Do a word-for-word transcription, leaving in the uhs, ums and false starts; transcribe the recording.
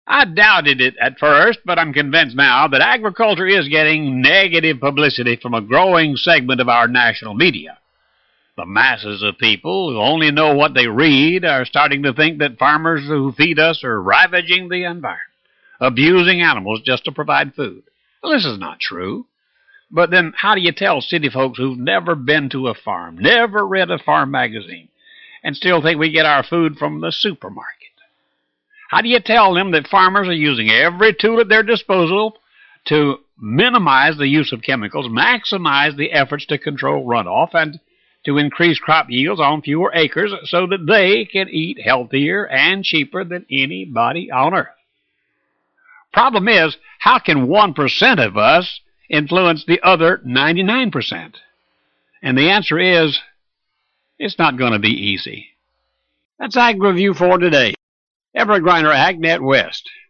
I doubted it at first, but I'm convinced now that agriculture is getting negative publicity from a growing segment of our national media. The masses of people who only know what they read are starting to think that farmers who feed us are ravaging the environment, abusing animals just to provide food. Well, this is not true. But then how do you tell city folks who've never been to a farm, never read a farm magazine, and still think we get our food from the supermarket? How do you tell them that farmers are using every tool at their disposal to minimize the use of chemicals, maximize the efforts to control runoff, and to increase crop yields on fewer acres so that they can eat healthier and cheaper than anybody on earth? Problem is, how can one percent of us influence the other ninety-nine percent? And the answer is, it's not going to be easy. That's Ag Review for today. Everett Griner, AgNet West.